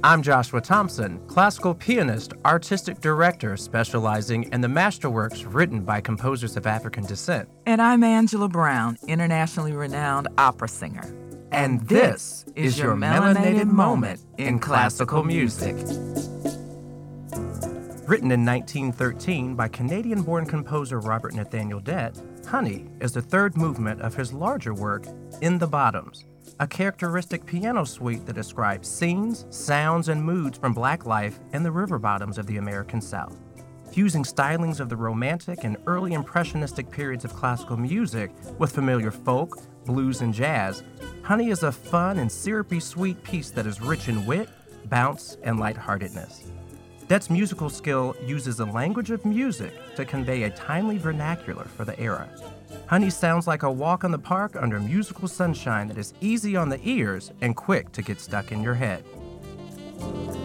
I'm Joshua Thompson, classical pianist, artistic director specializing in the masterworks written by composers of African descent. And I'm Angela Brown, internationally renowned opera singer. And this is your melanated moment in classical music. Written in 1913 by Canadian-born composer Robert Nathaniel Dett, Honey is the third movement of his larger work, In the Bottoms, a characteristic piano suite that describes scenes, sounds, and moods from Black life in the river bottoms of the American South. Fusing stylings of the Romantic and early Impressionistic periods of classical music with familiar folk, blues, and jazz, Honey is a fun and syrupy sweet piece that is rich in wit, bounce, and lightheartedness. Dett's musical skill uses a language of music to convey a timely vernacular for the era. Honey sounds like a walk in the park under musical sunshine that is easy on the ears and quick to get stuck in your head.